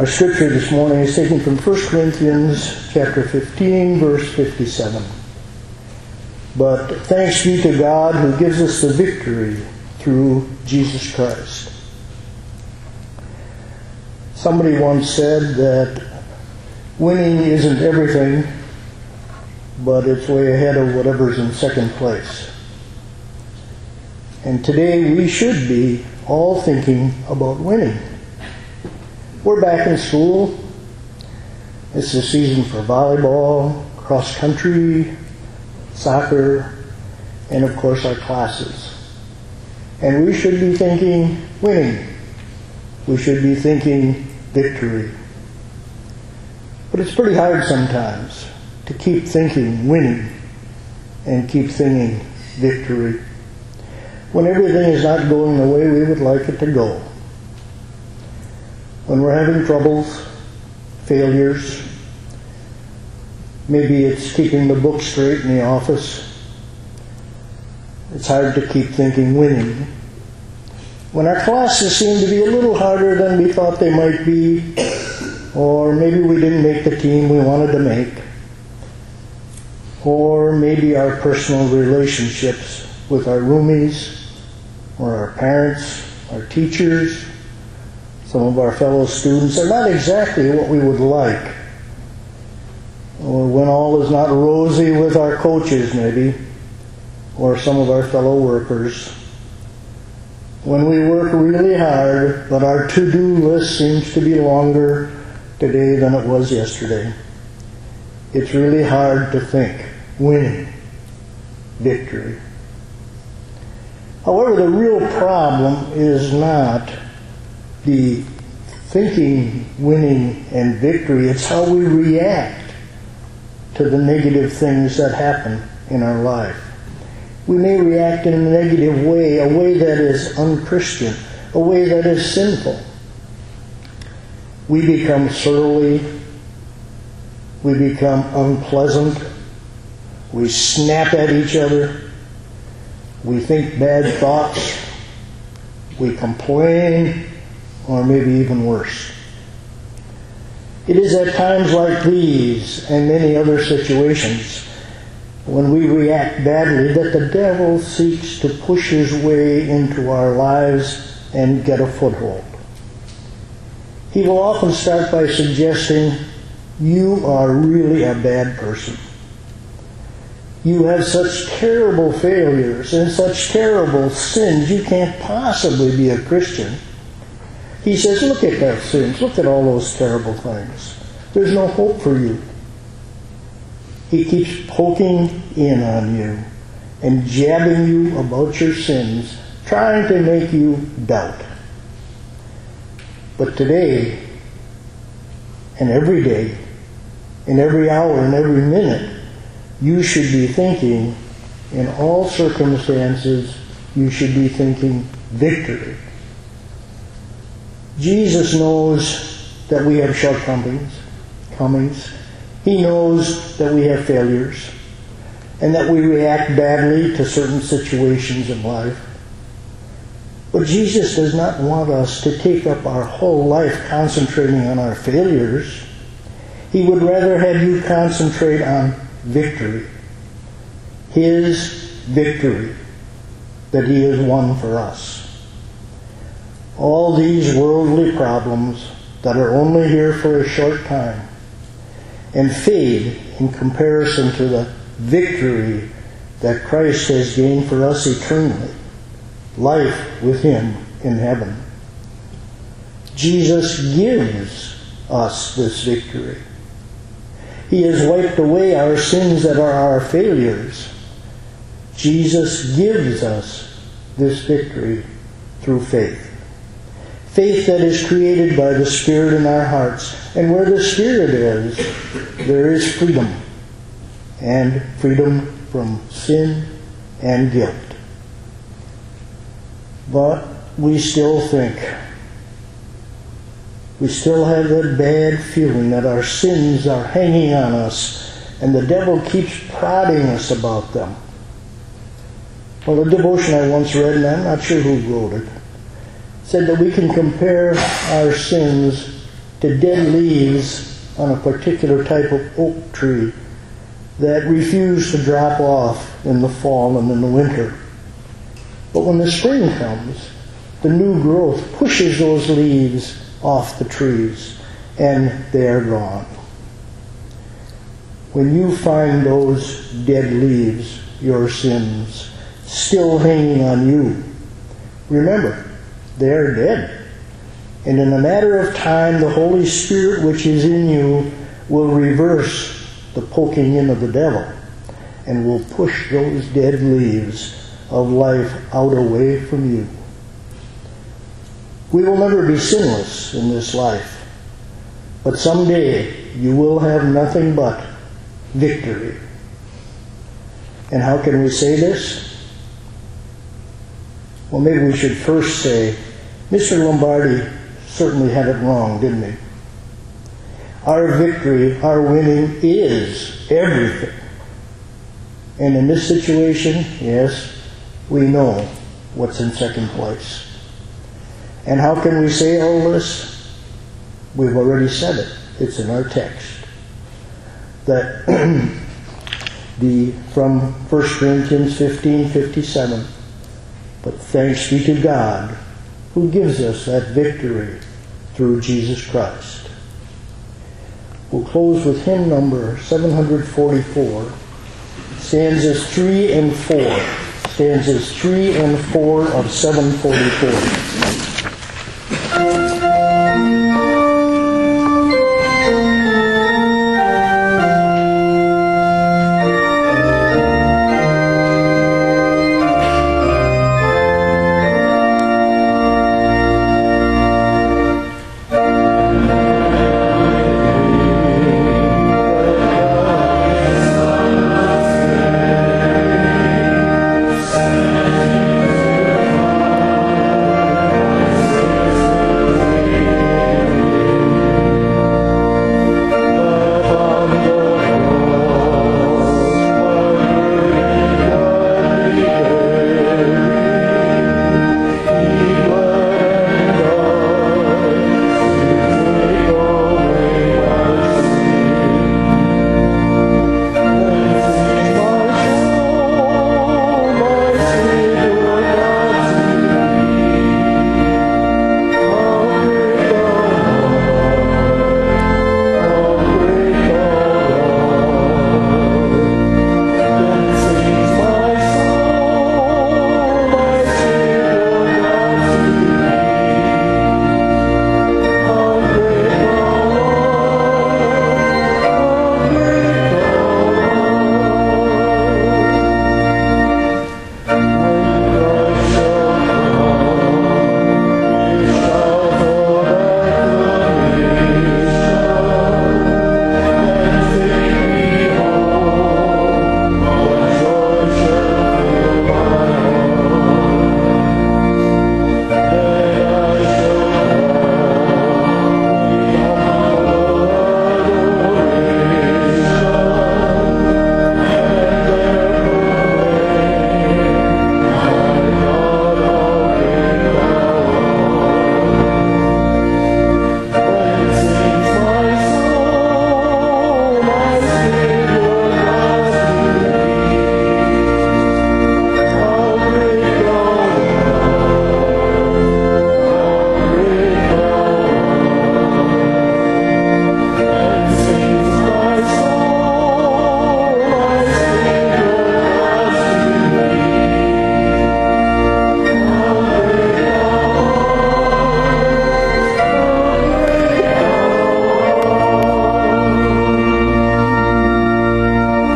Our scripture this morning is taken from 1 Corinthians chapter 15, verse 57. But thanks be to God who gives us the victory through Jesus Christ. Somebody once said that winning isn't everything, but it's way ahead of whatever's in second place. And today we should be all thinking about winning. We're back in school. It's the season for volleyball, cross country, soccer, and of course our classes. And we should be thinking winning. We should be thinking victory. But it's pretty hard sometimes to keep thinking winning and keep thinking victory when everything is not going the way we would like it to go. When we're having troubles, failures, maybe it's keeping the book straight in the office. It's hard to keep thinking winning. When our classes seem to be a little harder than we thought they might be, or maybe we didn't make the team we wanted to make, or maybe our personal relationships with our roomies, or our parents, our teachers, some of our fellow students are not exactly what we would like. Or when all is not rosy with our coaches, maybe, or some of our fellow workers. When we work really hard, but our to-do list seems to be longer today than it was yesterday. It's really hard to think winning, victory. However, the real problem is not the thinking, winning, and victory. It's how we react to the negative things that happen in our life. We may react in a negative way, a way that is unchristian, a way that is sinful. We become surly. We become unpleasant. We snap at each other. We think bad thoughts. We complain. Or maybe even worse. It is at times like these and many other situations when we react badly that the devil seeks to push his way into our lives and get a foothold. He will often start by suggesting, you are really a bad person. You have such terrible failures and such terrible sins, you can't possibly be a Christian. He says, look at those sins. Look at all those terrible things. There's no hope for you. He keeps poking in on you and jabbing you about your sins, trying to make you doubt. But today, and every day, and every hour, and every minute, you should be thinking, in all circumstances, you should be thinking victory. Jesus knows that we have shortcomings. He knows that we have failures and that we react badly to certain situations in life. But Jesus does not want us to take up our whole life concentrating on our failures. He would rather have you concentrate on victory. His victory that He has won for us. All these worldly problems that are only here for a short time and fade in comparison to the victory that Christ has gained for us eternally, life with Him in heaven. Jesus gives us this victory. He has wiped away our sins that are our failures. Jesus gives us this victory through faith. Faith that is created by the Spirit in our hearts. And where the Spirit is, there is freedom. And freedom from sin and guilt. But we still think. We still have that bad feeling that our sins are hanging on us and the devil keeps prodding us about them. Well, a devotion I once read, and I'm not sure who wrote it, said that we can compare our sins to dead leaves on a particular type of oak tree that refuse to drop off in the fall and in the winter. But when the spring comes, the new growth pushes those leaves off the trees, and they are gone. When you find those dead leaves, your sins, still hanging on you, remember, they are dead. And in a matter of time, the Holy Spirit which is in you will reverse the poking in of the devil and will push those dead leaves of life out away from you. We will never be sinless in this life, but someday you will have nothing but victory. And how can we say this? Well, maybe we should first say, Mr. Lombardi certainly had it wrong, didn't he? Our victory, our winning is everything. And in this situation, yes, we know what's in second place. And how can we say all this? We've already said it. It's in our text. That from 1 Corinthians 15:57, but thanks be to God who gives us that victory through Jesus Christ. We'll close with hymn number 744, stanzas 3 and 4. Stanzas 3 and 4 of 744.